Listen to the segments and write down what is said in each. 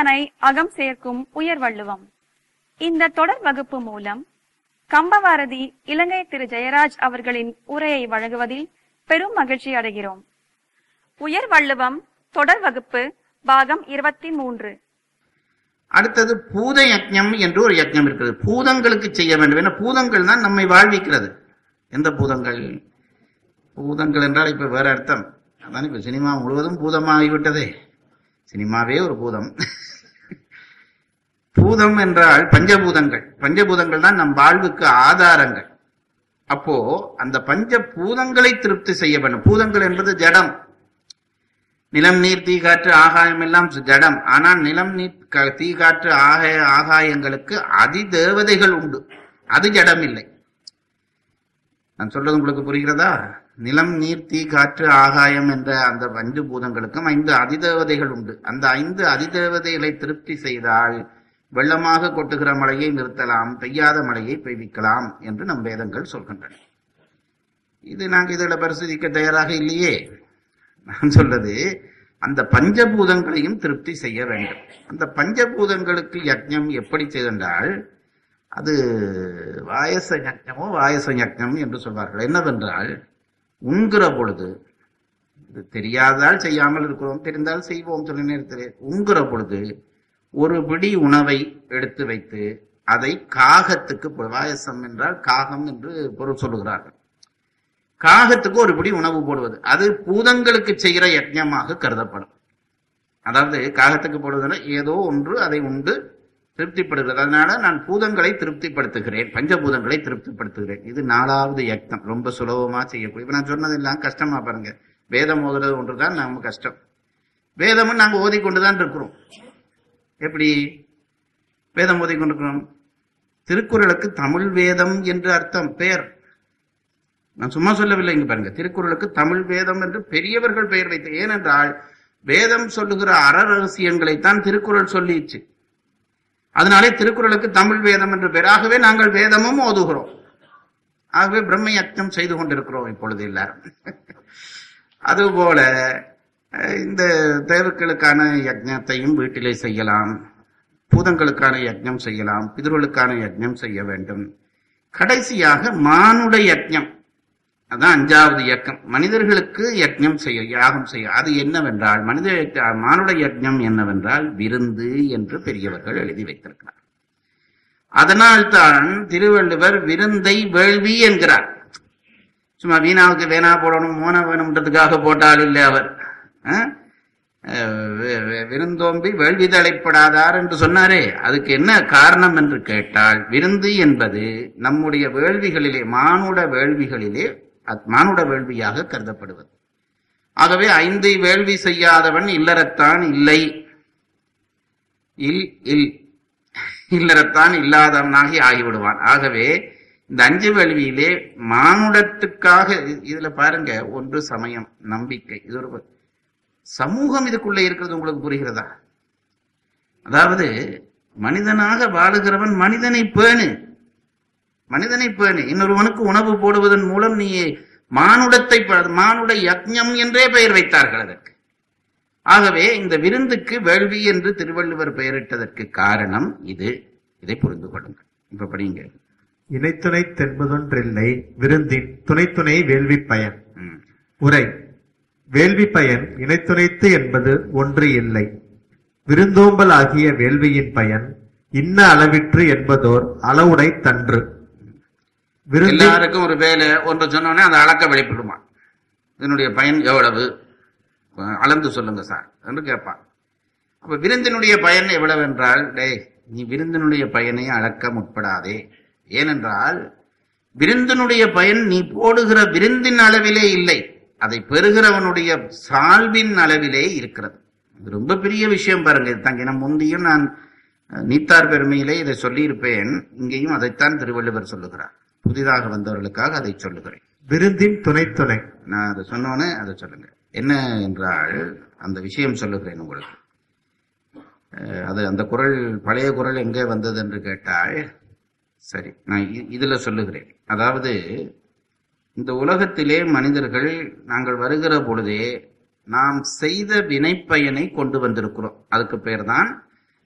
உள்ளதனை அகம் சேர்க்கும் உயர் வள்ளுவம். இந்த தொடர் வகுப்பு மூலம் கம்பவாரதி இலங்கை திரு ஜெயராஜ் அவர்களின் உரையை வழங்குவதில் பெரும் மகிழ்ச்சி அடைகிறோம். உயர் வள்ளுவம் தொடர் வகுப்பு பாகம் 23. அடுத்தது பூத யஜ்ஞம் என்று ஒரு யஜ்ஞம் இருக்கிறது. பூதங்களுக்கு செய்ய வேண்டும். ஏன்னா பூதங்கள் தான் நம்மை வாழ்விக்கிறது. எந்த பூதங்கள்? பூதங்கள் என்றால் இப்ப வேற அர்த்தம். அதான் இப்ப சினிமா முழுவதும் பூதமாகிவிட்டதே. சினிமாவே ஒரு பூதம். பூதம் என்றால் பஞ்சபூதங்கள். பஞ்சபூதங்கள் தான் நம் வாழ்வுக்கு ஆதாரங்கள். அப்போ அந்த பஞ்சபூதங்களை திருப்தி செய்ய வேண்டும். பூதங்கள் என்பது ஜடம். நிலம், நீர், தீ, காற்று, ஆகாயம் எல்லாம் ஜடம். ஆனால் நிலம், நீர், தீ, காற்று, ஆகாயங்களுக்கு அதிதேவதைகள் உண்டு. அது ஜடம் இல்லை. நான் சொல்றது உங்களுக்கு புரிகிறதா? நிலம், நீர், தீ, காற்று, ஆகாயம் என்ற அந்த 5 பூதங்களுக்கும் 5 அதிதேவதைகள் உண்டு. அந்த 5 அதிதேவதைகளை திருப்தி செய்தால் வெள்ளமாக கொட்டுகிற மழையை நிறுத்தலாம், பெய்யாத மழையை பெய்விக்கலாம் என்று நம் வேதங்கள் சொல்கின்றன. இது நாங்கள் இதில் பரிசோதிக்க தயாராக இல்லையே. நான் சொல்றது அந்த பஞ்சபூதங்களையும் திருப்தி செய்ய வேண்டும். அந்த பஞ்சபூதங்களுக்கு யஜ்ஞம் எப்படி செய்தால் அது வாயச யஜ்ஞமோ வாயச யஜ்ஞம் என்று சொல்வார்கள். என்னவென்றால், உண்கிற பொழுது, இது தெரியாதால் செய்யாமல் இருக்கிறோம், தெரிந்தால் செய்வோம் சொல்ல நேரத்தில், உண்கிற பொழுது ஒரு பிடி உணவை எடுத்து வைத்து அதை காகத்துக்கு, வாயசம் என்றால் காகம் என்று பொருள் சொல்லுகிறார்கள், காகத்துக்கு ஒரு பிடி உணவு போடுவது அது பூதங்களுக்கு செய்கிற யஜ்ஞமாக கருதப்படும். அதாவது காகத்துக்கு போடுவதுனா ஏதோ ஒன்று அதை உண்டு திருப்திப்படுகிறது. அதனால நான் பூதங்களை திருப்திப்படுத்துகிறேன், பஞ்சபூதங்களை திருப்திப்படுத்துகிறேன். இது 4வது யஜ்ஞம். ரொம்ப சுலபமா செய்யக்கூடிய. இப்ப நான் சொன்னதெல்லாம் கஷ்டமா பாருங்க. வேதம் ஓதுறது ஒன்றுதான் நம்ம கஷ்டம். வேதமும் நாங்க ஓதிக்கொண்டுதான் இருக்கிறோம். எப்படி வேதம் ஓதிக்கொண்டிருக்கிறோம்? திருக்குறளுக்கு தமிழ் வேதம் என்று அர்த்தம், பெயர். நான் சும்மா சொல்லவில்லை. இங்க பாருங்க, திருக்குறளுக்கு தமிழ் வேதம் என்று பெரியவர்கள் பெயர் வைத்து. ஏனென்றால் வேதம் சொல்லுகிற ரகசியங்களைத்தான் திருக்குறள் சொல்லிச்சு. அதனாலே திருக்குறளுக்கு தமிழ் வேதம் என்று பெயர். ஆகவே நாங்கள் வேதமும் ஓதுகிறோம். ஆகவே பிரம்ம யஜ்ஞம் செய்து கொண்டிருக்கிறோம் இப்பொழுது எல்லாரும். அதுபோல இந்த தேவர்களுக்கான யஜ்ஞத்தையும் வீட்டிலே செய்யலாம், பூதங்களுக்கான யஜ்ஞம் செய்யலாம், பிதர்களுக்கான யஜ்ஞம் செய்ய வேண்டும். கடைசியாக மானுட யஜ்ஞம், அதான் 5வது யஜ்ஞம். மனிதர்களுக்கு யஜ்ஞம் செய்ய, யாகம் செய்ய. அது என்னவென்றால், மானுட யஜ்ஞம் என்னவென்றால் விருந்து என்று பெரியவர்கள் எழுதி வைத்திருக்கிறார். அதனால்தான் திருவள்ளுவர் விருந்தை வேள்வி என்கிறார். சும்மா வீணாவுக்கு வேணா போடணும், மோன வேணும்ன்றதுக்காக போட்டால் இல்லை அவர். விருந்தோம்பி வேள்வி தலைப்படாதார் என்று சொன்னாரே, அதுக்கு என்ன காரணம் என்று கேட்டால், விருந்து என்பது நம்முடைய வேள்விகளிலே, மானுட வேள்வியாக கருதப்படுவது. ஆகவே 5 வேள்வி செய்யாதவன் இல்லறத்தான் இல்லை, இல்லறத்தான் இல்லாதவனாகி ஆகிவிடுவான். ஆகவே இந்த 5 வேள்வியிலே மானுடத்துக்காக, இதுல பாருங்க, ஒன்று சமயம், நம்பிக்கை, இது ஒரு சமூகம் இதுக்குள்ளே இருக்கிறது. உங்களுக்கு புரிகிறதா? அதாவது மனிதனாக வாழுகிறவன் மனிதனை பேணு, இன்னொருவனுக்கு உணவு போடுவதன் மூலம் நீ மானுடத்தை, மானுட யஜ்ஞம் என்றே பெயர் வைத்தார்கள் அதற்கு. ஆகவே இந்த விருந்துக்கு வேள்வி என்று திருவள்ளுவர் பெயரிட்டதற்கு காரணம் இது. இதை புரிந்து கொள்ளுங்கள். இப்ப படிங்க. இணைத்துணை தென்பதொன்றில்லை விருந்தின் துணைத்துணை வேள்வி பயன். உரை: வேள்வி பயன் இணைத்துணைத்து என்பது ஒன்று இல்லை. விருந்தோம்பல் ஆகிய வேள்வியின் பயன் இன்ன அளவிற்று என்பதோர் அளவுடை தன்று. எல்லாருக்கும் ஒரு வேலை ஒன்று சொன்னோன்னே அந்த அளக்க வெளிப்படுமா, இதனுடைய பயன் எவ்வளவு அளந்து சொல்லுங்க சார் என்று கேட்பான். அப்ப விருந்தினுடைய பயன் எவ்வளவு என்றால், நீ விருந்தினுடைய பயனை அளக்க முற்படாதே. ஏனென்றால் விருந்தினுடைய பயன் நீ போடுகிற விருந்தின் அளவிலே இல்லை, அதை பெறுகிறவனுடைய சால்பின் அளவிலே இருக்கிறது. இது ரொம்ப பெரிய விஷயம் பாருங்க. தங்கின முந்தியும் நான் நீத்தார் பெருமையிலே இதை சொல்லியிருப்பேன். இங்கேயும் அதைத்தான் திருவள்ளுவர் சொல்லுகிறார். புதிதாக வந்தவர்களுக்காக அதை சொல்லுகிறேன். விருந்தின் துணை. நான் அதை சொன்னோன்னே அதை சொல்லுங்க. என்ன என்றால் அந்த விஷயம் சொல்லுகிறேன் உங்களுக்கு. அது அந்த குறள், பழைய குறள் எங்கே வந்தது என்று கேட்டால், சரி நான் இதுல சொல்லுகிறேன். அதாவது இந்த உலகத்திலே மனிதர்கள் நாங்கள் வருகிற பொழுதே நாம் செய்த வினைப்பயனை கொண்டு வந்திருக்கிறோம். அதுக்கு பேர் தான்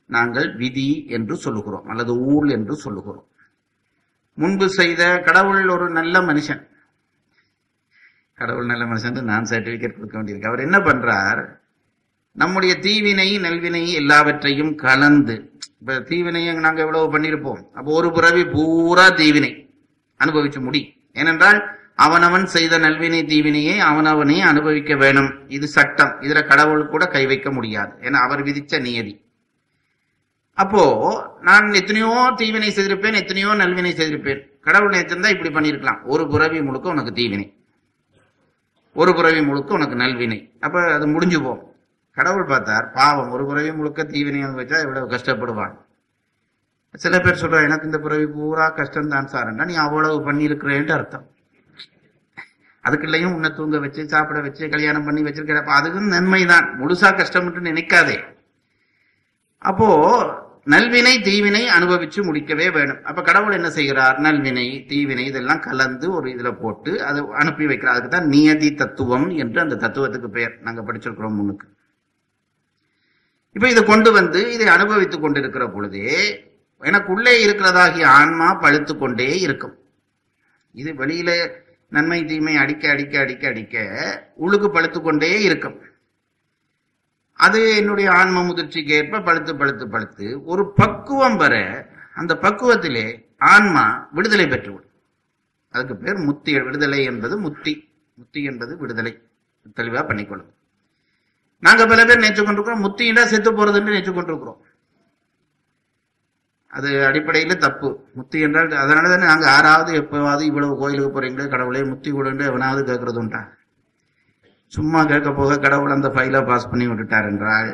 நாங்கள் விதி என்று சொல்லுகிறோம் அல்லது ஊழ் என்று சொல்லுகிறோம். முன்பு செய்த கடவுள் ஒரு நல்ல மனுஷன், கடவுள் நல்ல மனுஷன் நான் சர்டிபிகேட் கொடுக்க வேண்டியிருக்கு. அவர் என்ன பண்றார், நம்முடைய தீவினை நல்வினை எல்லாவற்றையும் கலந்து, இப்ப தீவினையை நாங்க எவ்வளவு பண்ணிருப்போம், அப்போ ஒரு பிறவி பூரா தீவினை அனுபவிச்சு முடி. ஏனென்றால் அவனவன் செய்த நல்வினை தீவினையை அவனவனே அனுபவிக்க வேணும். இது சட்டம், இதுல கடவுள் கூட கை வைக்க முடியாது, ஏன்னா அவர் விதிச்ச நியதி. அப்போ நான் எத்தனையோ தீவினை செய்திருப்பேன், எத்தனையோ நல்வினை செய்திருப்பேன். கடவுள் நினைச்சிருந்தா இப்படி பண்ணிருக்கலாம், ஒரு பிறவி முழுக்க உனக்கு தீவினை, ஒரு பிறவி முழுக்க உனக்கு நல்வினை, அப்ப அது முடிஞ்சு போகும். கடவுள் பார்த்தார், பாவம், ஒரு பிறவி முழுக்க தீவினை அனுபவிச்சா எவ்வளவு கஷ்டப்படுவான். சில பேர் சொல்ற, எனக்கு இந்த பிறவி பூரா கஷ்டம் தான் சார்ண்டா, நீ அவ்வளவு பண்ணிருக்கிறேன்ட்டு அர்த்தம். அதுக்குள்ளேயும் உன்னை தூங்க வச்சு சாப்பிட வச்சு கல்யாணம் பண்ணி வச்சிருக்கிற, அதுக்கும் நன்மைதான், முழுசா கஷ்டம் நினைக்காதே. அப்போ நல்வினை தீவினை அனுபவிச்சு முடிக்கவே வேணும். அப்ப கடவுள் என்ன செய்கிறார், நல்வினை தீவினை இதெல்லாம் கலந்து ஒரு இதுல போட்டு அதை அனுப்பி வைக்கிறார். அதுக்கு தான் நியதி தத்துவம் என்று அந்த தத்துவத்துக்கு பெயர், நாங்க படிச்சிருக்கிறோம் முன்னுக்கு. இப்ப இதை கொண்டு வந்து இதை அனுபவித்துக் கொண்டிருக்கிற பொழுதே எனக்குள்ளே இருக்கிறதாகிய ஆன்மா பழுத்து கொண்டே இருக்கும். இது வெளியில நன்மை தீமை அடிக்க அடிக்க அடிக்க அடிக்க உள்ளுக்கு பழுத்து கொண்டே இருக்கும். அது என்னுடைய ஆன்ம முதிர்ச்சிக்கு ஏற்ப பழுத்து பழுத்து பழுத்து ஒரு பக்குவம் வர, அந்த பக்குவத்திலே ஆன்மா விடுதலை பெற்றுவிடும். அதுக்கு பேர் முத்தி. விடுதலை என்பது முத்தி, முத்தி என்பது விடுதலை. தெளிவா பண்ணிக்கொள்ளும். நாங்க பல பேர் நினைச்சு கொண்டிருக்கிறோம் முத்தினா செத்து போறதுன்னு நினைச்சு கொண்டிருக்கிறோம். அது அடிப்படையில தப்பு. முத்தி என்றால் அதனாலதானே நாங்க யாராவது எப்பவாவது இவ்வளவு கோயிலுக்கு போறீங்களே கடவுளே முத்தி கொடுன்னு எவனாவது கேட்கறது உண்டா? சும்மா கேட்க போக கடவுள் அந்த ஃபைலை பாஸ் பண்ணி விட்டுட்டார் என்றால்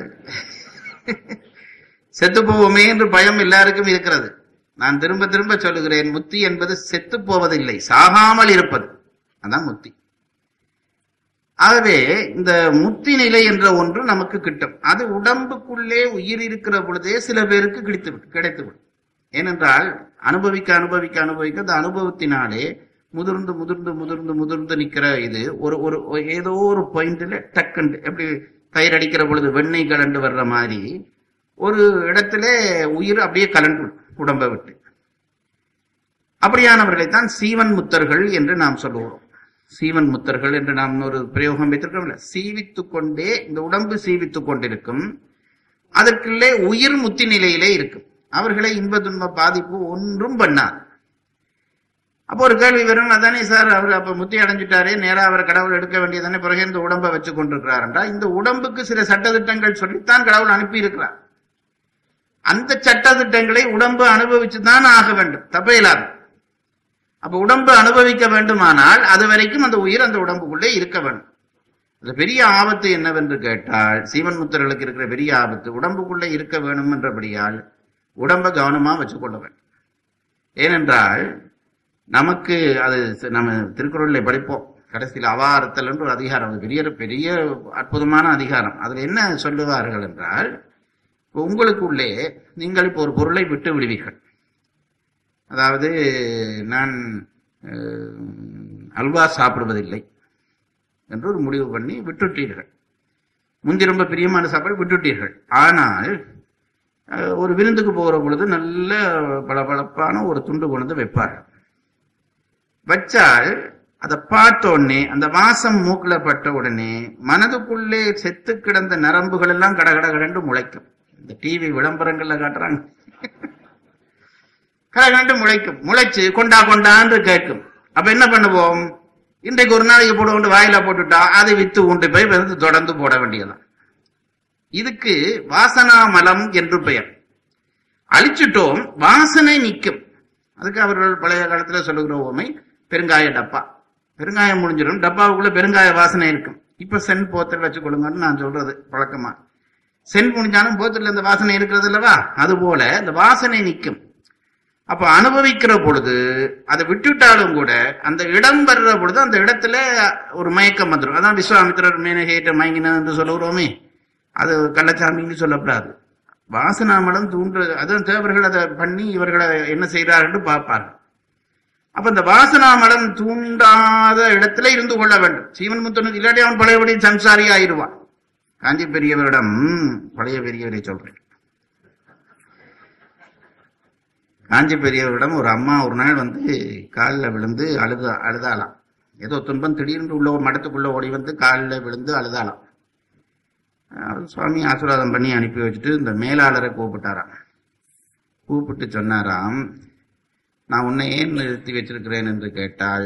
செத்து போவோமே என்று பயம் எல்லாருக்கும் இருக்கிறது. நான் திரும்ப திரும்ப சொல்லுகிறேன், முத்தி என்பது செத்து போவதில்லை, சாகாமல் இருப்பது, அதான் முத்தி. ஆகவே இந்த முத்தி நிலை என்ற ஒன்று நமக்கு கிட்டும். அது உடம்புக்குள்ளே உயிர் இருக்கிற பொழுதே சில பேருக்கு கிடைத்துவிடும். ஏனென்றால் அனுபவிக்க அனுபவிக்க அனுபவிக்க அந்த அனுபவத்தினாலே முதிர்ந்து முதிர்ந்து முதிர்ந்து முதிர்ந்து நிக்கிற இது ஒரு ஏதோ ஒரு பாயிண்ட்ல டக்குண்டு, எப்படி தயிர் அடிக்கிற பொழுது வெண்ணெய் கலண்டு வர்ற மாதிரி ஒரு இடத்துல உயிர் அப்படியே கலண்டு உடம்பை விட்டு. அப்படியானவர்களைத்தான் சீவன் முத்தர்கள் என்று நாம் சொல்லுகிறோம். சீவன் முத்தர்கள் என்று நாம் ஒரு பிரயோகம் வைத்திருக்கோம்ல, சீவித்துக் கொண்டே இந்த உடம்பு சீவித்துக் கொண்டிருக்கும், அதற்குள்ளே உயிர் முத்தி நிலையிலே இருக்கும். அவர்களை இன்ப துன்ப பாதிப்பு ஒன்றும் பண்ணாது. அப்போ ஒரு கேள்வி வரும், அதானே சார் அவர் அப்ப முத்தி அடைஞ்சிட்டாரே, நேரா அவர் கடவுள் எடுக்க வேண்டியதானே, பிறகு இந்த உடம்பை வச்சு கொண்டிருக்கிறார் என்றா, இந்த உடம்புக்கு சில சட்டதிட்டங்கள் சொல்லித்தான் கடவுள் அனுப்பி இருக்கிறார். அந்த சட்டதிட்டங்களை உடம்பு அனுபவிச்சுதான் ஆக வேண்டும், தப்பையிலாது. அப்ப உடம்பு அனுபவிக்க வேண்டுமானால் அது வரைக்கும் அந்த உயிர் அந்த உடம்புக்குள்ளே இருக்க வேண்டும். அது பெரிய ஆபத்து என்னவென்று கேட்டால், சீவன் முத்தர்களுக்கு இருக்கிற பெரிய ஆபத்து உடம்புக்குள்ளே இருக்க வேணும் என்றபடியால் உடம்பை கவனமா வச்சுக்கொள்ள வேண்டும். ஏனென்றால் நமக்கு அது நம்ம திருக்குறளை படிப்போம், கடைசியில் அவாரத்தல் என்று ஒரு அதிகாரம், அது பெரிய பெரிய அற்புதமான அதிகாரம். அதுல என்ன சொல்லுவார்கள் என்றால், உங்களுக்குள்ளே நீங்கள் இப்போ ஒரு பொருளை விட்டு விடுவீர்கள். அதாவது நான் அல்வா சாப்பிடுவதில்லை என்று ஒரு முடிவு பண்ணி விட்டுட்டீர்கள். முந்தி ரொம்ப பிரியமான சாப்பாடு விட்டுட்டீர்கள். ஆனால் ஒரு விருந்துக்கு போகிற பொழுது நல்ல பளபளப்பான ஒரு துண்டு கொண்டு வைப்பார்கள். வச்சால் அதை பார்த்த உடனே, அந்த வாசம் மூக்குல பட்ட உடனே மனதுக்குள்ளே செத்து கிடந்த நரம்புகள் எல்லாம் கடகட கடண்டு முளைக்கும். இந்த டிவி விளம்பரங்கள்ல காட்டுறாங்க, கடகண்டு முளைக்கும். முளைச்சு கொண்டா கொண்டான்னு கேட்கும். அப்ப என்ன பண்ணுவோம், இன்றைக்கு ஒரு நாளைக்கு போட கொண்டு வாயில போட்டுட்டா அதை வித்து உண்டு போய் வந்து தொடர்ந்து போட வேண்டியதான். இதுக்கு வாசனாமலம் என்று பெயர். அழிச்சிட்டோம், வாசனை நிற்கும். அதுக்கு அவர்கள் பழைய காலத்துல சொல்லுகிற உவமை பெருங்காய டப்பா. பெருங்காயம் முடிஞ்சிடும், டப்பாவுக்குள்ள பெருங்காய வாசனை இருக்கும். இப்ப சென் போத்தல் வச்சு கொடுங்கன்னு நான் சொல்றது வழக்கமா. சென் முடிஞ்சாலும் போத்தல் இந்த வாசனை இருக்கிறது அல்லவா, அது போல இந்த வாசனை நிற்கும். அப்ப அனுபவிக்கிற பொழுது அதை விட்டுட்டாலும் கூட அந்த இடம் வர்ற பொழுது அந்த இடத்துல ஒரு மயக்கம் வந்துடும். அதான் விஸ்வாமித்திரர் மேனகேட்ட மயங்கினது என்று சொல்லுகிறோமே, அது கள்ளச்சாமின்னு சொல்லப்படாது. வாசனாமலம் தூண்டு, அதான் தேவர்கள் அதை பண்ணி இவர்களை என்ன செய்கிறார் என்று பார்ப்பார்கள். அப்ப இந்த வாசனாமலம் தூண்டாத இடத்துல இருந்து கொள்ள வேண்டும். சீவன் முத்தனுக்கு இல்லாட்டி அவன் பழையபடி சம்சாரி ஆயிடுவான். காஞ்சி பெரியவரிடம், பழைய பெரியவரை சொல்றேன், காஞ்சி பெரியவரிடம் ஒரு அம்மா ஒரு நாள் வந்து காலில் விழுந்து அழுதாளாம். ஏதோ துன்பம் திடீர்னு உள்ள மடத்துக்குள்ள ஓடி வந்து காலில் விழுந்து அழுதாளாம். சுவாமி ஆசீர்வாதம் பண்ணி அனுப்பி வச்சுட்டு இந்த மேலாளரை கூப்பிட்டாராம். கூப்பிட்டு சொன்னாராம், நான் உன்னை ஏன் நிறுத்தி வச்சிருக்கிறேன் என்று கேட்டால்,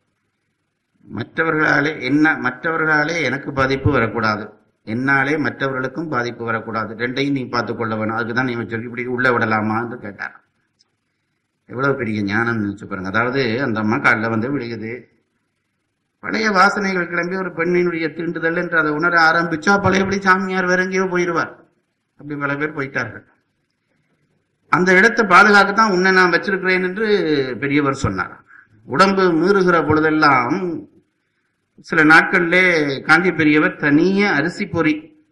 மற்றவர்களாலே எனக்கு பாதிப்பு வரக்கூடாது, என்னாலே மற்றவர்களுக்கும் பாதிப்பு வரக்கூடாது, ரெண்டையும் நீ பார்த்துக் கொள்ள வேணும், அதுக்குதான் நீ வச்சு இப்படி உள்ள விடலாமா என்று கேட்டார். எவ்வளவு பெரிய ஞானம் நினைச்சு பாருங்க. அதாவது அந்த அம்மா காலில் வந்து விழுகுது, பழைய வாசனைகள் கிளம்பி ஒரு பெண்ணினுடைய தீண்டுதல் என்று அதை உணர ஆரம்பிச்சா பழையபடி சாமியார் வேற எங்கேயோ போயிடுவார். அப்படி பல பேர் போயிட்டார்கள். அந்த இடத்தை பாதுகாக்கத்தான் உன்னை நான் வச்சிருக்கிறேன் என்று பெரியவர் சொன்னார். உடம்பு மீறுகிற பொழுதெல்லாம் சில நாட்கள்லே காஞ்சி பெரியவர் தனிய அரிசி பொறி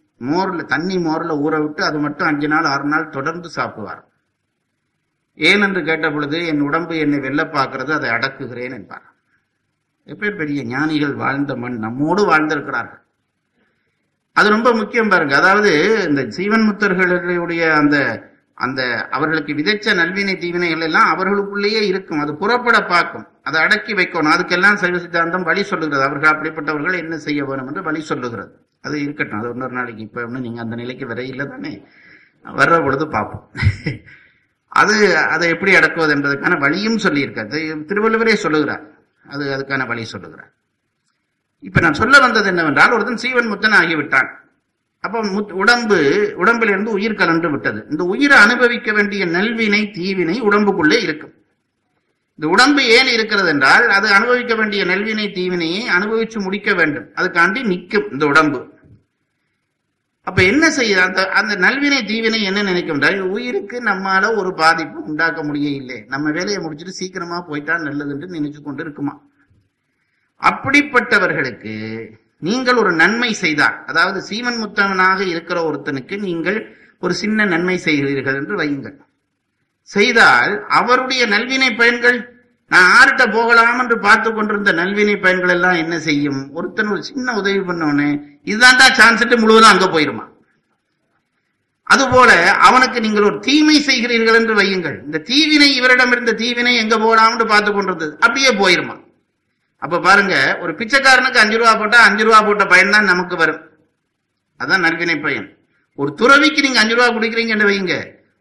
மோர்ல ஊற விட்டு அது மட்டும் 5 நாள் 6 நாள் தொடர்ந்து சாப்பிடுவார். ஏன் என்று கேட்ட பொழுது, என் உடம்பு என்னை வெல்ல பார்க்கிறது, அதை அடக்குகிறேன் என்பார். எப்பேர் பெரிய ஞானிகள் வாழ்ந்த மண், நம்மோடு வாழ்ந்திருக்கிறார்கள். அது ரொம்ப முக்கியம் பாருங்க. அதாவது இந்த சீவன் முத்தர்களுடைய அந்த அவர்களுக்கு விதைச்ச நல்வினை தீவினைகள் எல்லாம் அவர்களுக்குள்ளேயே இருக்கும். அது புறப்பட பார்க்கும், அதை அடக்கி வைக்கணும். அதுக்கெல்லாம் சைவ சித்தாந்தம் வழி சொல்லுகிறது. அவர்கள் அப்படிப்பட்டவர்கள் என்ன செய்ய வேணும் என்று வழி சொல்லுகிறது. அது இருக்கட்டும், அது இன்னொரு நாளைக்கு. இப்ப ஒண்ணு நீங்க அந்த நிலைக்கு வரையில தானே, வர்ற பொழுது பார்ப்போம். அதை எப்படி அடக்குவது என்பதற்கான வழியும் சொல்லியிருக்காரு. திருவள்ளுவரே சொல்லுகிறார், அதுக்கான வழி சொல்லுகிறார். இப்ப நான் சொல்ல வந்தது என்னவென்றால், ஒருத்தன் சீவன் முத்தன் ஆகிவிட்டான். அப்ப உடம்பிலிருந்து உயிர் கலந்து விட்டது. இந்த உயிரை அனுபவிக்க வேண்டிய நல்வினை தீவினை உடம்புக்குள்ளே இருக்கும். இந்த உடம்பு ஏன் இருக்கிறது என்றால், அது அனுபவிக்க வேண்டிய நல்வினை தீவினையை அனுபவிச்சு முடிக்க வேண்டும். அதுக்காண்டி நிற்கும் இந்த உடம்பு. அப்ப என்ன செய்ய, அந்த நல்வினை தீவினை என்ன நினைக்கும் என்றால், உயிருக்கு நம்மால ஒரு பாதிப்பு உண்டாக்க முடிய இல்லை, நம்ம வேலையை முடிச்சுட்டு சீக்கிரமா போயிட்டா நல்லது என்று நினைச்சு கொண்டு இருக்குமா. அப்படிப்பட்டவர்களுக்கு நீங்கள் ஒரு நன்மை செய்தால், அதாவது சீவன் முத்தவனாக இருக்கிற ஒருத்தனுக்கு நீங்கள் ஒரு சின்ன நன்மை செய்கிறீர்கள் என்று வையுங்கள். செய்தால் அவருடைய நல்வினை பயன்கள், நான் ஆறுட்ட போகலாம் என்று பார்த்து கொண்டிருந்த நல்வினை பயன்கள் எல்லாம் என்ன செய்யும், ஒருத்தன் ஒரு சின்ன உதவி பண்ணவனே இதுதான்டா சான்ஸ் முழுவதும் அங்க போயிருமா. அதுபோல அவனுக்கு நீங்கள் ஒரு தீமை செய்கிறீர்கள் என்று வையுங்கள், இந்த தீவினை, இவரிடம் இருந்த தீவினை எங்க போகலாம் என்று பார்த்து கொண்டிருந்தது அப்படியே போயிருமா. அப்ப பாருங்க, ஒரு பிச்சைக்காரனுக்கு 5 ரூபா போட்டா 5 ரூபா போட்ட பயன் தான் நமக்கு வரும். அதான் நல்வினை பயன். ஒரு துறவிக்கு நீங்க 5 ரூபா குடிக்கிறீங்கன்னு வைங்க,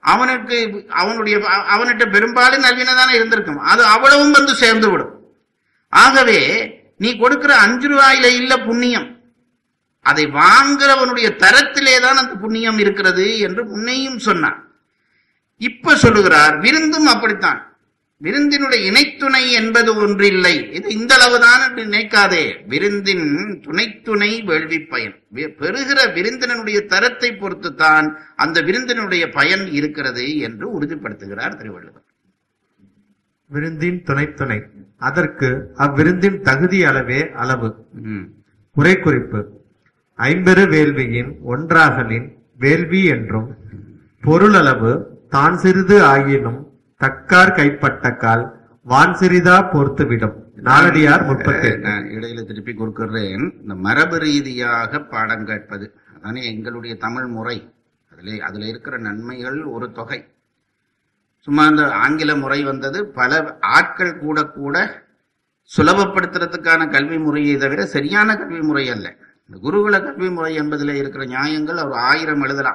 அவன்கிட்ட பெரும்பாலும் நல்வினை தானே இருந்திருக்கும், அது அவ்வளவும் வந்து சேர்ந்து விடும். ஆகவே நீ கொடுக்கிற 5 ரூபாயில இல்ல புண்ணியம், அதை வாங்குறவனுடைய தரத்திலே தான் அந்த புண்ணியம் இருக்கிறது என்று முன்னையும் சொன்னான். இப்ப சொல்லுகிறார், விருந்தும் அப்படித்தான். விருந்தினுடைய இணைத்துணை என்பது ஒன்றில்லை. இது இந்த அளவுதான் என்று நினைக்காதே. விருந்தின் துணைத்துணை வேள்வி பயன். பெறுகிற விருந்தினுடைய தரத்தை பொறுத்துத்தான் அந்த விருந்தினுடைய பயன் இருக்கிறது என்று உறுதிப்படுத்துகிறார் திருவள்ளுவர். விருந்தின் துணைத்துணை, அதற்கு அவ்விருந்தின் தகுதி அளவே அளவு. உரை குறிப்பு: ஐம்பெரு வேள்வியின் ஒன்றாகலின் வேள்வி என்றும், பொருளளவு தான் சிறிது ஆயினும் தக்கார் கைப்பட்ட கால் வான் சிறிதா பொறுத்துவிடும். நாலடியார் 30. நான் இடையில திருப்பி கொடுக்கிறேன். இந்த மரபு ரீதியாக பாடம் கேட்பது அதானே எங்களுடைய தமிழ் முறை. அதுல இருக்கிற நன்மைகள் ஒரு தொகை. சும்மா இந்த ஆங்கில முறை வந்தது, பல ஆட்கள் கூட சுலபப்படுத்துறதுக்கான கல்வி முறையை தவிர சரியான கல்வி முறை அல்ல. இந்த குருகுல கல்வி முறை என்பதில் இருக்கிற நியாயங்கள் ஒரு 1000 எழுதலாம்.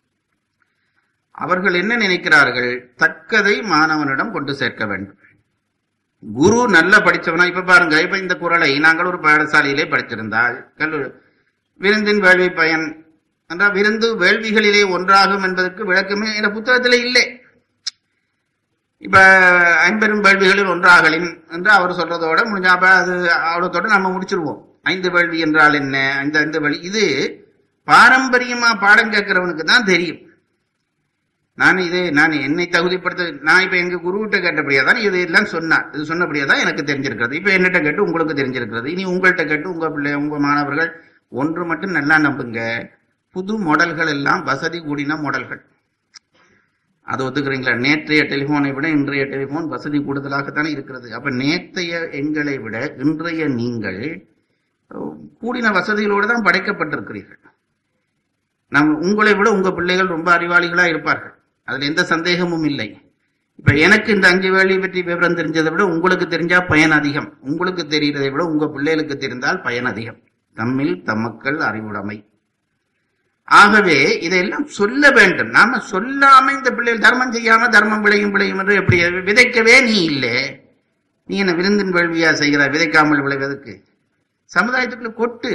அவர்கள் என்ன நினைக்கிறார்கள், தக்கதை மாணவனிடம் கொண்டு சேர்க்க வேண்டும். குரு நல்ல படிச்சவனா, இப்ப பாருங்க, இப்ப இந்த குறளை நாங்கள் ஒரு பாடசாலையிலே படிச்சிருந்தால், விருந்தின் வேள்வி பயன் என்றால் விருந்து வேள்விகளிலே ஒன்றாகும் என்பதற்கு விளக்கமே இந்த புத்தகத்திலே இல்லை. இப்ப 50 வேள்விகளில் ஒன்றாகலின் என்று அவர் சொல்றதோட முடிஞ்சா அது அவ்வளோத்தோட நம்ம முடிச்சிருவோம். 5 வேள்வி என்றால் என்ன, 5 வேள்வி, இது பாரம்பரியமா பாடம் கேட்கிறவனுக்கு தான் தெரியும். நான் என்னை தகுதிப்படுத்த, நான் இப்ப எங்க குருவிட்ட கேட்டபடியா தான் இது எல்லாம் சொன்னார், இது சொன்னபடியா தான் எனக்கு தெரிஞ்சிருக்கிறது. இப்ப என்னிட்ட கேட்டு உங்களுக்கு தெரிஞ்சிருக்கிறது. இனி உங்கள்கிட்ட கேட்டு உங்க பிள்ளை, உங்க மாணவர்கள் ஒன்று மட்டும் நல்லா நம்புங்க, புது மாடல்கள் எல்லாம் வசதி கூடின மாடல்கள். அதை ஒத்துக்கிறீங்களா? நேற்றைய டெலிபோனை விட இன்றைய டெலிபோன் வசதி கூடுதலாகத்தானே இருக்கிறது. அப்ப நேற்றைய எங்களை விட இன்றைய நீங்கள் கூடின வசதிகளோடு தான் படைக்கப்பட்டிருக்கிறீர்கள். உங்களை விட உங்க பிள்ளைகள் ரொம்ப அறிவாளிகளா இருப்பார்கள், அதுல எந்த சந்தேகமும் இல்லை. இப்ப எனக்கு இந்த 5 வேள்வி பற்றி விவரம் தெரிஞ்சதை விட உங்களுக்கு தெரிஞ்சா பயன் அதிகம். உங்களுக்கு தெரிகிறதை விட உங்க பிள்ளைகளுக்கு தெரிந்தால் பயன் அதிகம். தம்மில் தம்மக்கள் அறிவுடைமை. ஆகவே இதையெல்லாம் சொல்ல வேண்டும். நாம சொல்லாம இந்த பிள்ளைகள் தர்மம் செய்யாம தர்மம் விளையும் என்று எப்படி விதைக்கவே நீ இல்லை. நீ என்ன விருந்தின் வேள்வியா செய்கிறாய்? விதைக்காமல் விளைவதற்கு சமுதாயத்துக்குள்ள கொட்டு.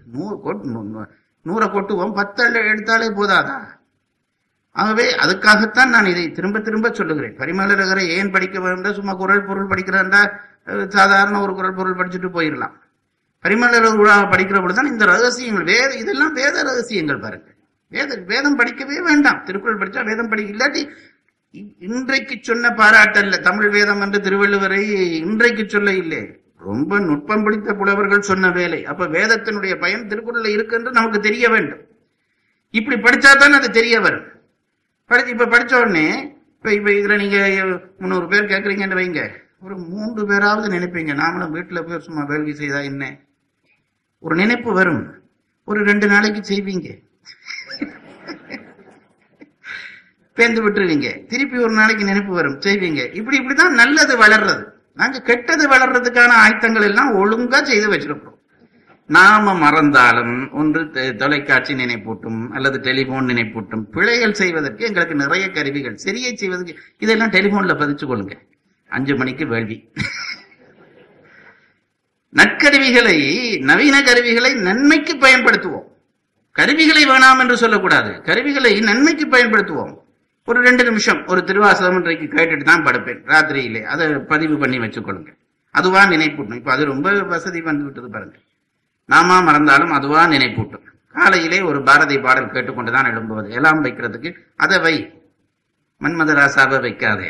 100 கொட்டுவோம், 10 எடுத்தாலே போதாதா? ஆகவே அதுக்காகத்தான் நான் இதை திரும்ப திரும்ப சொல்லுகிறேன். பரிமளகரை ஏன் படிக்க வேண்டும்? சும்மா குரல் பொருள் படிக்கிறா சாதாரண ஒரு குரல் பொருள் படிச்சுட்டு போயிடலாம். பரிமளகராக படிக்கிற பொழுதுதான் இந்த ரகசியங்கள் இதெல்லாம் வேத ரகசியங்கள். பாருங்க, வேதம் படிக்கவே வேண்டாம். திருக்குறள் படிச்சா வேதம் படிக்க இல்லாட்டி இன்றைக்கு சொன்ன பாராட்டல்ல தமிழ் வேதம் என்று திருவள்ளுவரை இன்றைக்கு சொல்ல இல்லை, ரொம்ப நுட்பம் பிடித்த புலவர்கள் சொன்ன வேலை. அப்ப வேதத்தினுடைய பயன் திருக்குறள்ல இருக்கு என்று நமக்கு தெரிய வேண்டும். இப்படி படிச்சாதான் அது தெரிய வரும். இப்ப படிச்ச உடனே இப்ப இதுல நீங்க 300 பேர் கேட்கறீங்கன்னு வைங்க, ஒரு 3 பேராவது நினைப்பீங்க நாமளும் வீட்டுல போய் சும்மா வேள்வி செய்தா என்ன, ஒரு நினைப்பு வரும். ஒரு 2 நாளைக்கு செய்வீங்க, பேந்து விட்டுருவீங்க. திருப்பி ஒரு நாளைக்கு நினைப்பு வரும், செய்வீங்க. இப்படிதான் நல்லது வளர்றது. நாங்க கெட்டது வளர்றதுக்கான ஆயத்தங்கள் எல்லாம் ஒழுங்கா செய்து வச்சிருக்கிறோம். நாம மறந்தாலும் ஒன்று தொலைக்காட்சி நினைப்பூட்டும் அல்லது டெலிபோன் நினைப்பூட்டும். பிழைகள் செய்வதற்கு எங்களுக்கு நிறைய கருவிகள். சரியை செய்வதற்கு இதெல்லாம் டெலிபோன்ல பதிச்சு கொள்ளுங்க. 5 மணிக்கு வேள்வி. நற்கருவிகளை, நவீன கருவிகளை நன்மைக்கு பயன்படுத்துவோம். கருவிகளை வேணாம் என்று சொல்லக்கூடாது. கருவிகளை நன்மைக்கு பயன்படுத்துவோம். ஒரு 2 நிமிஷம் ஒரு திருவாசகம் இன்றைக்கு கேட்டுட்டு தான் படுப்பேன் ராத்திரியிலே. அதை பதிவு பண்ணி வச்சுக்கொள்ளுங்க. அதுவா நினைப்பூட்டும். இப்ப அது ரொம்ப வசதி வந்து விட்டது பாருங்க. நாமா மறந்தாலும் அதுவா நினைப்பூட்டும். காலையிலே ஒரு பாரதி பாடல் கேட்டுக்கொண்டுதான் எழும்புவது. எல்லாம் வைக்கிறதுக்கு அதை வை, மன்மதராசாவை வைக்காதே.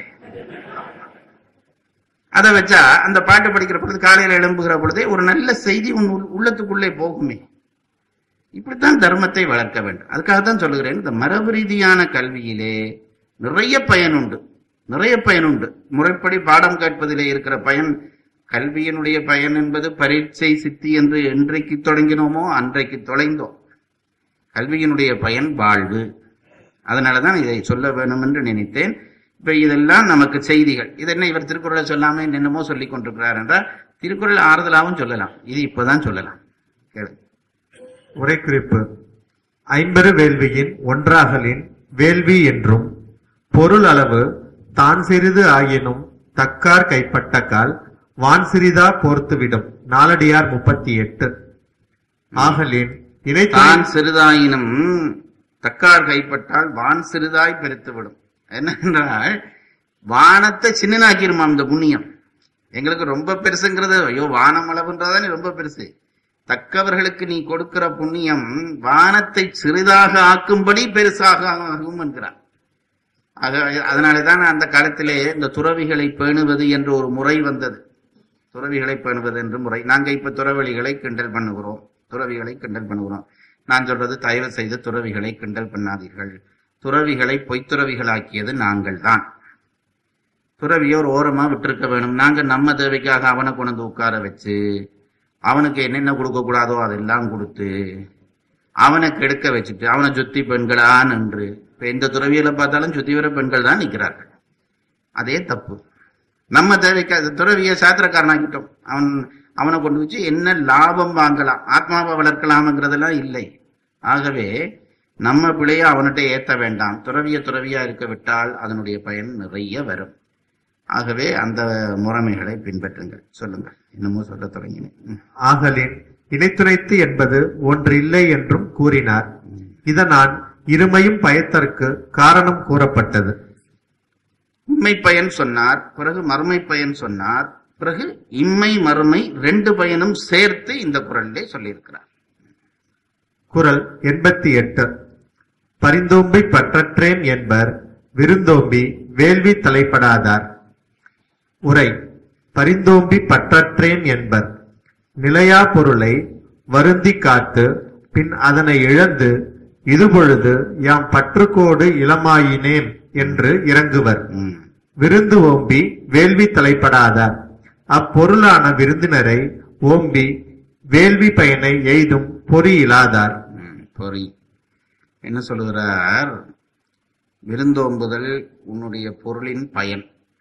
அதை வச்சா அந்த பாட்டு படிக்கிற பொழுது, காலையில எழும்புகிற பொழுதே ஒரு நல்ல செய்தி உன் உள்ளத்துக்குள்ளே போகுமே. இப்படித்தான் தர்மத்தை வளர்க்க வேண்டும். அதுக்காகத்தான் சொல்லுகிறேன், இந்த மரபு ரீதியான கல்வியிலே நிறைய பயனுண்டு, நிறைய பயனுண்டு. முறைப்படி பாடம் கேட்பதிலே இருக்கிற பயன், கல்வியினுடைய பயன் என்பது பரீட்சை சித்தி என்று என்றைக்கு தொடங்கினோமோ அன்றைக்கு தொலைந்தோம். கல்வியினுடைய பயன் வாழ்வு. அதனாலதான் இதை சொல்ல வேணும் என்று நினைத்தேன். இப்ப இதெல்லாம் நமக்கு செய்திகள். இதென்ன இவர் திருக்குறளை சொல்லாம என்னென்னமோ சொல்லிக் கொண்டிருக்கிறார் என்றால், திருக்குறள் ஆறுதலாகவும் சொல்லலாம். இது இப்பதான் சொல்லலாம். கேளு. உரை குறிப்பு: 50 வேள்வியின் ஒன்றாகலின் வேள்வி என்றும், பொருள் அளவு தான் சிறிது ஆயினும் தக்கார் கைப்பட்ட கால் வான் சிறிதா போர்த்துவிடும். நாலடியார் 38. ஆகலின் தான் சிறிதாயினும் தக்கார் கைப்பட்டால் வான் சிறிதாய் பெருத்துவிடும். என்னென்றால், வானத்தை சின்னனாக்கிருமா இந்த புண்ணியம். எங்களுக்கு ரொம்ப பெருசுங்கிறது, ஐயோ வானம் அளவுன்றதானே ரொம்ப பெருசு. தக்கவர்களுக்கு நீ கொடுக்கிற புண்ணியம் வானத்தை சிறிதாக ஆக்கும்படி பெருசாக ஆகும் என்கிறார். அதனாலேதான் அந்த காலத்திலே இந்த துறவிகளை பேணுவது என்ற ஒரு முறை வந்தது. துறவிகளை பேணுவது என்ற முறை. நாங்க இப்ப துறவழிகளை கிண்டல் பண்ணுகிறோம், துறவிகளை கிண்டல் பண்ணுகிறோம். நான் சொல்றது, தயவு செய்து துறவிகளை கிண்டல் பண்ணாதீர்கள். துறவிகளை பொய்த்துறவிகளாக்கியது நாங்கள் தான். துறவியை ஒரு ஓரமா விட்டிருக்க வேணும். நாங்க நம்ம தேவைக்காக அவனை கொண்டு உட்கார வச்சு, அவனுக்கு என்னென்ன கொடுக்க கூடாதோ அதெல்லாம் கொடுத்து, அவனை கெடுக்க வச்சுட்டு, அவனை சுத்தி பெண்களா நின்று, இப்ப எந்த துறவியில பார்த்தாலும் சுத்தி வர பெண்கள் தான் நிற்கிறார்கள். அதே தப்பு. நம்ம தேவைக்காக துறவியை சாத்திரக்காரனாக்கிட்டோம். அவனை கொண்டு வச்சு என்ன லாபம் வாங்கலாம், ஆத்மாவை வளர்க்கலாம்ங்கிறதெல்லாம் இல்லை. ஆகவே நம்ம பிள்ளைய அவன்கிட்ட ஏத்த வேண்டாம். துறவியா இருக்க விட்டால் அதனுடைய பயன் நிறைய வரும். ஆகவே அந்த முறைமைகளை பின்பற்றுங்கள். சொல்லுங்க, என்னமோ சொல்ல தொடங்கினேன். ஆகலின் இணைத்துணைத்து என்பது ஒன்று இல்லை என்றும் கூறினார். இதனால் இருமையும் பயத்தற்கு காரணம் கூறப்பட்டது. உண்மை பயன் சொன்னார், பிறகு மறுமை பயன் சொன்னார், பிறகு இம்மை மறுமை 2 பயனும் சேர்த்து இந்த குறளிலே சொல்லியிருக்கிறார். குறள் 88. பரிந்தோம்பி பற்றற்றேன் என்பர் விருந்தோம்பி வேள்வி தலைப்படாதார். உரை: பரிந்தோம்பி பற்றற்றேன் என்பர் நிலையா பொருளை வருந்தி காத்து பின் அதனை இழந்து இதுபொழுது யாம் பற்றுக்கோடு இளமாயினேன் என்று இறங்குவர். விருந்து ஓம்பி வேள்வி தலைப்படாதார். அப்பொருளான விருந்தினரை ஓம்பி வேள்வி பயனை எய்தும் பொறி இலாதார். பொறி என்ன சொல்லுகிறார்? விருந்தோம்புதல் உன்னுடைய பொருளின் பயன்.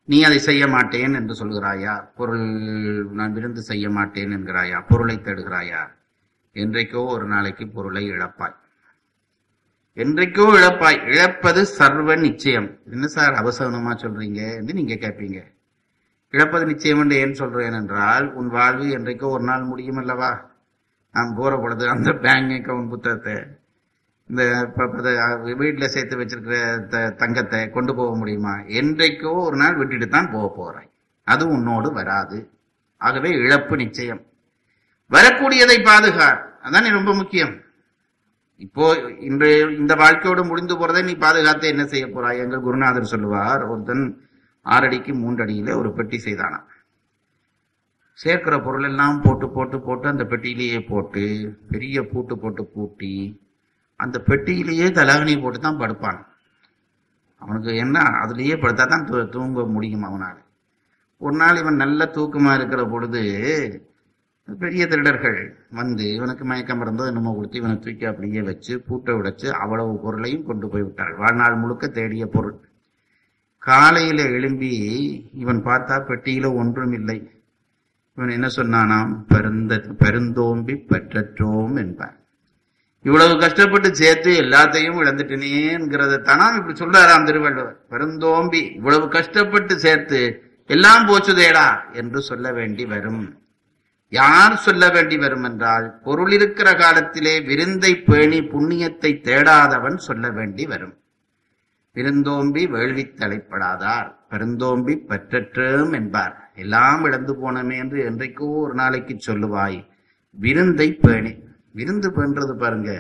நீ அதை செய்ய மாட்டேன் என்று சொல்கிறாயா? பொருள் நான் விருந்து செய்ய மாட்டேன் என்கிறாயா? பொருளை தேடுகிறாயா? என்றைக்கோ ஒரு நாளைக்கு பொருளை இழப்பாய். என்றைக்கோ இழப்பாய். இழப்பது சர்வ நிச்சயம். என்ன சார் அவசரமா சொல்றீங்க என்று நீங்க கேட்பீங்க. இழப்பது நிச்சயம் என்று ஏன் சொல்றேன் என்றால், உன் வாழ்வு என்றைக்கோ ஒரு நாள் முடியும் அல்லவா? நான் போற பொழுது அந்த பேங்க் அக்கவுண்ட் புத்தகத்தை, இந்த வீட்டில் சேர்த்து வச்சிருக்கிற தங்கத்தை கொண்டு போக முடியுமா? என்றைக்கோ ஒரு நாள் விட்டுட்டு தான் போக போறாய். அது உன்னோடு வராது. ஆகவே இழப்பு நிச்சயம். வரக்கூடியதை பாதுகார். அதான் ரொம்ப முக்கியம். இப்போ இன்று இந்த வாழ்க்கையோடு முடிந்து போறதை நீ பாதுகாத்து என்ன செய்ய போறாய்? எங்கள் குருநாதர் சொல்லுவார், ஒருத்தன் 6 அடிக்கு 3 அடியில ஒரு பெட்டி செய்தானாம். சேர்க்கிற பொருள் எல்லாம் போட்டு போட்டு போட்டு அந்த பெட்டியிலேயே போட்டு பெரிய பூட்டு போட்டு பூட்டி அந்த பெட்டியிலேயே தலகணி போட்டு தான் படுப்பான். அவனுக்கு என்ன, அதுலேயே படுத்தா தான் தூங்க முடியும் அவனால். ஒரு நாள் இவன் நல்ல தூக்கமா இருக்கிற பொழுது பெரிய திருடர்கள் வந்து இவனுக்கு மயக்கம் இருந்தோ என்னமோ கொடுத்து இவனை தூக்கி அப்படியே வச்சு பூட்டை உடைச்சு அவ்வளவு பொருளையும் கொண்டு போய் விட்டார்கள். வாழ்நாள் முழுக்க தேடிய பொருள். காலையில எழும்பி இவன் பார்த்தா பெட்டியில ஒன்றும் இல்லை. இவன் என்ன சொன்னானாம்? பெருந்தோம்பி பெற்றோம் என்பான். இவ்வளவு கஷ்டப்பட்டு சேர்த்து எல்லாத்தையும் இழந்துட்டேனேங்கிறதானாம் இப்படி சொல்றாராம் திருவள்ளுவர். பெருந்தோம்பி, இவ்வளவு கஷ்டப்பட்டு சேர்த்து எல்லாம் போச்சுதேடா என்று சொல்ல வேண்டி வரும். யார் சொல்ல வேண்டி வரும் என்றால், பொருள் இருக்கிற காலத்திலே விருந்தை பேணி புண்ணியத்தை தேடாதவன் சொல்ல வேண்டி வரும். விருந்தோம்பி வேள்வி தலைப்படாதார் பெருந்தோம்பி பெற்றோம் என்பார். எல்லாம் இழந்து போனமே என்று என்றைக்கோ ஒரு நாளைக்கு சொல்லுவாய். விருந்தை பேணி, விருந்து பண்றது பாருங்க,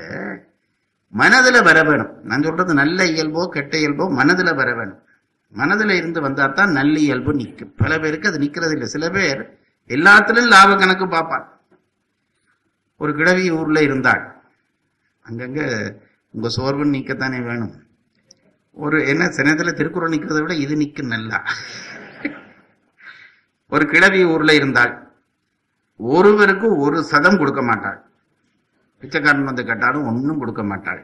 மனதுல வர வேணும். நான் சொல்றது நல்ல இயல்போ கெட்ட இயல்போ மனதுல வர வேணும். மனதுல இருந்து வந்தாதான் நல்ல இயல்பு நிற்கும். பல பேருக்கு அது நிக்கிறது இல்லை. சில பேர் எல்லாத்திலும் லாப கணக்கு பார்ப்பான். ஒரு கிழவி ஊர்ல இருந்தாள். அங்கங்க உங்க சோர்வு நீக்கத்தானே வேணும். ஒரு என்ன சினத்துல திருக்குறள் நிக்கிறதை விட இது நிக்கும் நல்லா. ஒரு கிழவி ஊர்ல இருந்தாள். ஒருவருக்கு ஒரு சதம் கொடுக்க மாட்டாள். பிச்சைக்காரன் வந்து கேட்டாலும் ஒன்னும் கொடுக்க மாட்டாள்.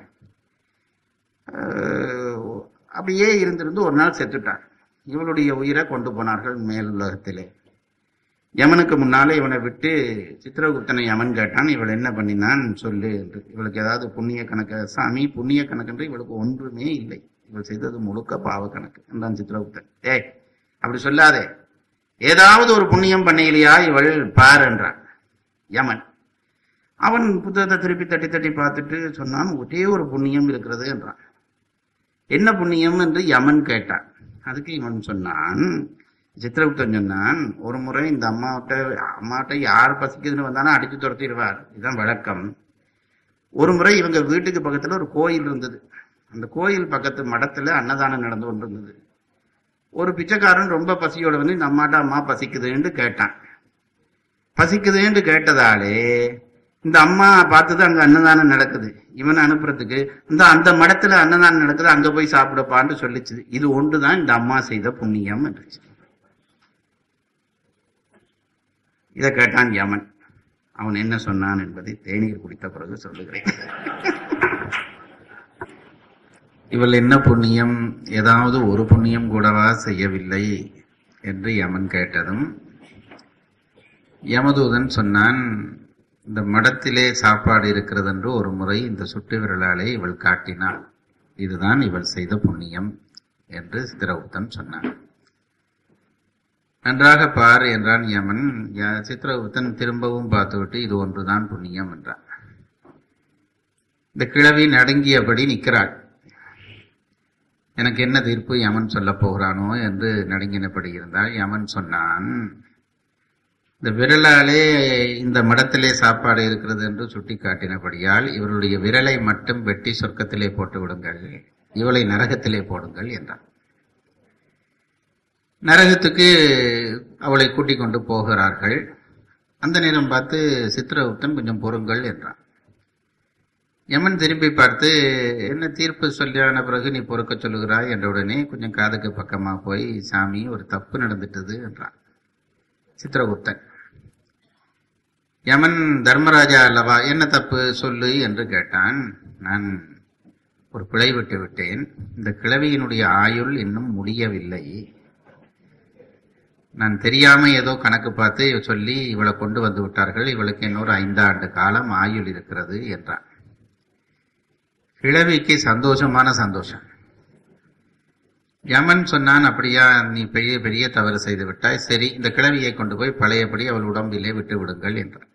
அப்படியே இருந்திருந்து ஒரு நாள் செத்துட்டாள். இவளுடைய உயிரை கொண்டு போனார்கள் மேல் உலகத்திலே. யமனுக்கு முன்னாலே இவனை விட்டு சித்திரகுப்தனை யமன் கேட்டான், இவள் என்ன பண்ணினான் சொல்லு என்று. இவளுக்கு ஏதாவது புண்ணிய கணக்கு? சாமி, புண்ணிய கணக்கு இவளுக்கு ஒன்றுமே இல்லை. இவள் செய்தது முழுக்க பாவ கணக்கு என்றான் சித்திரகுப்தன். அப்படி சொல்லாதே, ஏதாவது ஒரு புண்ணியம் பண்ணையிலையா இவள் பார் என்றான் யமன். அவன் புத்தகத்தை திருப்பி தட்டி தட்டி பார்த்துட்டு சொன்னான், ஒரே ஒரு புண்ணியம் இருக்கிறது என்றான். என்ன புண்ணியம் என்று யமன் கேட்டான். அதுக்கு இவன் சொன்னான், சித்திரகுப்தன் சொன்னான், ஒரு முறை இந்த அம்மாட்ட யார் பசிக்குதுன்னு வந்தாலும் அடிச்சு துரத்திடுவார். இதுதான் வழக்கம். ஒரு முறை இவங்க வீட்டுக்கு பக்கத்துல ஒரு கோயில் இருந்தது. அந்த கோயில் பக்கத்து மடத்துல அன்னதானம் நடந்து கொண்டிருந்தது. ஒரு பிச்சைக்காரன் ரொம்ப பசியோட வந்து இந்த அம்மா பசிக்குதுன்னு கேட்டான். பசிக்குதுன்னு கேட்டதாலே இந்த அம்மா பார்த்தது அங்க அன்னதானம் நடக்குது, இவனை அனுப்புறதுக்கு அந்த மடத்துல அன்னதானம் நடக்குது, அங்க போய் சாப்பிடப்பான்னு சொல்லிச்சு. இது ஒன்றுதான் இந்த அம்மா செய்த புண்ணியம் என்றுச்சு. இதை கேட்டான் யமன். அவன் என்ன சொன்னான் என்பதை தேநீர் குடித்த பிறகு சொல்லுகிறேன். இவள் என்ன புண்ணியம், ஏதாவது ஒரு புண்ணியம் கூடவா செய்யவில்லை என்று யமன் கேட்டதும் யமதூதன் சொன்னான், இந்த மடத்திலே சாப்பாடு இருக்கிறது என்று ஒரு முறை இந்த சுட்டு விரலாலே இவள் காட்டினாள். இதுதான் இவள் செய்த புண்ணியம் என்று சித்திரகுப்தன் சொன்னான். நன்றாக பார் என்றான் யமன். சித்திரகுப்தன் திரும்பவும் பார்த்துவிட்டு இது ஒன்றுதான் புண்ணியம் என்றான். இந்த கிழவி நடுங்கியபடி நிற்கிறாள். எனக்கு என்ன தீர்ப்பு யமன் சொல்ல போகிறானோ என்று நடுங்கினபடி இருந்தால் யமன் சொன்னான், இந்த விரலாலே இந்த மடத்திலே சாப்பாடு இருக்கிறது என்று சுட்டி காட்டினபடியால் இவருடைய விரலை மட்டும் வெட்டி சொர்க்கத்திலே போட்டு விடுங்கள், இவளை நரகத்திலே போடுங்கள் என்றான். நரகத்துக்கு அவளை கூட்டிக் கொண்டு போகிறார்கள். அந்த நேரம் பார்த்து சித்திரகுப்தன் கொஞ்சம் பொறுங்கள் என்றான். யமன் திரும்பி பார்த்து, என்ன தீர்ப்பு சொல்லியான பிறகு நீ பொறுக்க சொல்லுகிறாய் என்ற உடனே கொஞ்சம் காதுக்கு பக்கமா போய், சாமி ஒரு தப்பு நடந்துட்டது என்றான் சித்திரகுப்தன். யமன் தர்மராஜா அல்லவா, என்ன தப்பு சொல்லு என்று கேட்டான். நான் ஒரு பிழை விட்டு விட்டேன். இந்த கிழவியினுடைய ஆயுள் இன்னும் முடியவில்லை. நான் தெரியாம ஏதோ கணக்கு பார்த்து சொல்லி இவளை கொண்டு வந்து விட்டார்கள், இவளுக்கு இன்னொரு 5 ஆண்டு காலம் ஆயுள் இருக்கிறது என்றான். கிழவிக்கு சந்தோஷமான சந்தோஷம். யமன் சொன்னான், அப்படியா, நீ பெரிய பெரிய தவறு செய்து விட்டாய், சரி இந்த கிழவியை கொண்டு போய் பழையபடி அவள் உடம்பிலே விட்டு விடுங்கள் என்றான்.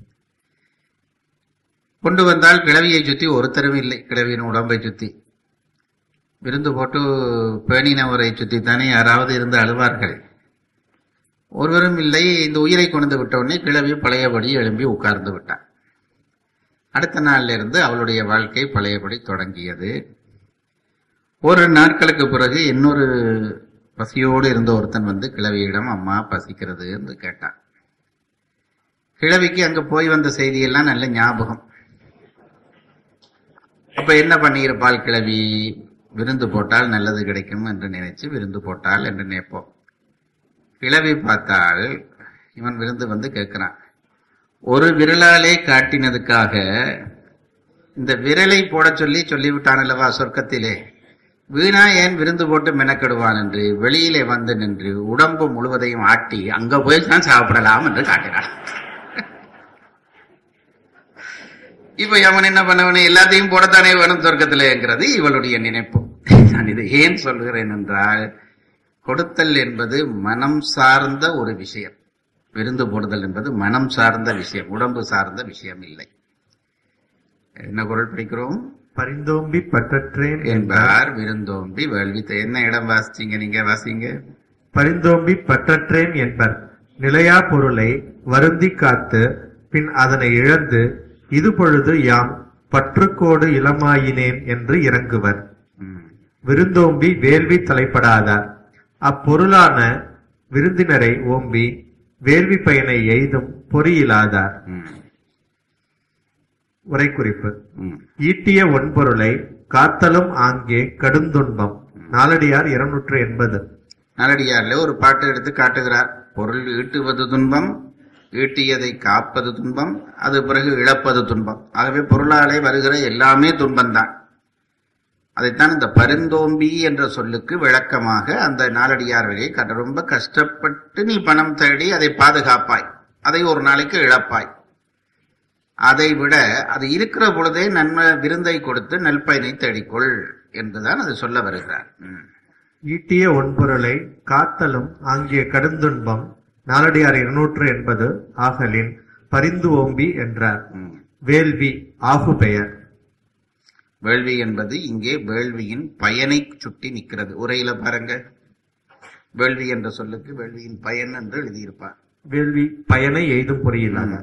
கொண்டு வந்தால் கிழவியை சுத்தி ஒருத்தரும் இல்லை. கிழவியின் உடம்பை சுத்தி விருந்து போட்டு பேணினவரை சுத்தித்தானே யாராவது இருந்து அழுவார்கள். ஒருவரும் இல்லை. இந்த உயிரை கொண்டு விட்டவுடனே கிழவி பழையபடி எழும்பி உட்கார்ந்து விட்டார். அடுத்த நாளில் இருந்து அவளுடைய வாழ்க்கை பழையபடி தொடங்கியது. ஒரு நாட்களுக்கு பிறகு இன்னொரு பசியோடு இருந்த ஒருத்தன் வந்து கிழவியிடம், அம்மா பசிக்கிறது என்று கேட்டான். கிழவிக்கு அங்க போய் வந்த செய்தியெல்லாம் நல்ல ஞாபகம். அப்ப என்ன பண்ணியிருப்பாள் கிழவி? விருந்து போட்டால் நல்லது கிடைக்கும் என்று நினைச்சு விருந்து போட்டால் என்று நினைப்போம். கிழவி பார்த்தால் இவன் விருந்து வந்து கேட்கிறான். ஒரு விரலாலே காட்டினதுக்காக இந்த விரலை போட சொல்லிவிட்டான் அல்லவா சொர்க்கத்திலே, வீணா ஏன் விருந்து போட்டு மெனக்கெடுவான் என்று வெளியிலே வந்து நின்று உடம்பு முழுவதையும் ஆட்டி அங்க போய் தான் சாப்பிடலாம் என்று காட்டினான். இப்ப அவன் என்ன பண்ணவனே, எல்லாத்தையும் போடத்தானே வேணும் சொர்க்கத்திலேங்கிறது இவளுடைய நினைப்பு. நான் இதை ஏன் சொல்கிறேன் என்றால், கொடுத்தல் என்பது மனம் சார்ந்த ஒரு விஷயம். விருந்து போடுதல் என்பது மனம் சார்ந்த விஷயம், உடம்பு சார்ந்த விஷயம் இல்லை. என்ன குறள் படிக்கிறோம்? பரிந்தோம்பி பற்றற்றேன் என்பார் விருந்தோம்பி வேள்வி. என்ன இடம் வாசிச்சீங்க நீங்க? வாசிங்க. பரிந்தோம்பி பற்றற்றேன் என்பர் நிலையா பொருளை வருந்தி காத்து பின் அதனை இழந்து இது பொழுது யாம் பற்றுக்கோடு இளமாயினேன் என்று இறங்குவர். விருந்தோம்பி வேள்வி தலைப்படாதார். அப்பொருளான விருந்தினரை ஓம்பி வேள்வி பயனை எய்தும் பொறியிலாதார். உரைக்குறிப்பு: ஈட்டிய ஒன்பொருளை காத்தலும் ஆங்கே கடுந்துன்பம். நாலடியார் 280. நாலடியார்ல ஒரு பாட்டு எடுத்து காட்டுகிறார். பொருள் ஈட்டுவது துன்பம், ஈட்டியதை காப்பது துன்பம், அது பிறகு இழப்பது துன்பம். ஆகவே பொருளாலே வருகிற எல்லாமே துன்பம்தான். அதைத்தான் இந்த பரிந்தோம்பி என்ற சொல்லுக்கு விளக்கமாக அந்த நாலடியார் வகையை ரொம்ப கஷ்டப்பட்டு நீ பணம் தேடி அதை பாதுகாப்பாய், அதை ஒரு நாளைக்கு இழப்பாய். அதை விட அது இருக்கிற பொழுதே நன்மை விருந்தை கொடுத்து நல்பயனை தேடிக்கொள் என்றுதான் அது சொல்ல வருகிறார். ஈட்டிய ஒன்பொருளை காத்தலும் ஆங்கிய கடுந்துன்பம். நாலடியார் 280 ஆகலின் பரிந்து ஓம்பி என்றார். வேள்வி ஆகு பெயர். வேள்வி என்பது இங்கே வேள்வியின் பயனை சுட்டி நிற்கிறது. உரையில பாருங்க, வேள்வி என்ற சொல்லுக்கு வேள்வியின் பயன் என்று எழுதியிருப்பார். வேள்வி பயனை எய்தும் பொறியிலாதார்.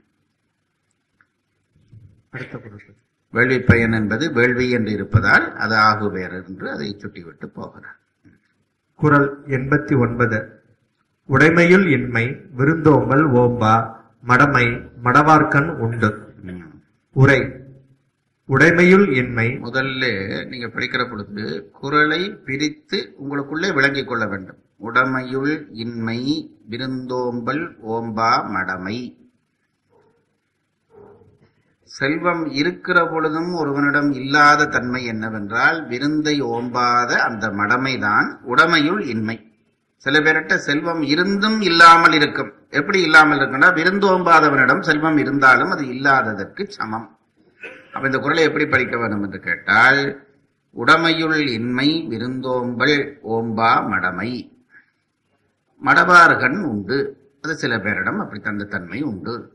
அடுத்த குறள். வேள்வி பயன் என்பது வேள்வி என்று இருப்பதால் அது ஆகு பெயர் என்று அதை சுட்டிவிட்டு போகிறார். குறள் 89. உடைமையுள் இன்மை விருந்தோம்பல் ஓம்பா மடமை மடவார்க்கண் உண்டு. உரை: உடைமையுள் இன்மை. முதல்ல நீங்க படிக்கிற பொழுது குறளை பிரித்து உங்களுக்குள்ளே விளங்கிக் கொள்ள வேண்டும். உடைமையுள் இன்மை விருந்தோம்பல் ஓம்பா மடமை. செல்வம் இருக்கிற பொழுதும் ஒருவனிடம் இல்லாத தன்மை என்னவென்றால் விருந்தை ஓம்பாத அந்த மடமைதான் உடைமையுள் இன்மை. சில பேர்கிட்ட செல்வம் இருந்தும் இல்லாமல் இருக்கும். எப்படி இல்லாமல் இருக்குன்னா, விருந்தோம்பாதவனிடம் செல்வம் இருந்தாலும் அது இல்லாததற்கு சமம். அப்ப இந்த குறளை எப்படி படிக்க வேண்டும் என்று கேட்டால், உடைமையுள் இன்மை விருந்தோம்பல் ஓம்பா மடமை. மடவார்கண் உண்டு. அது சில பேரிடம் அப்படி தந்த தன்மை உண்டு.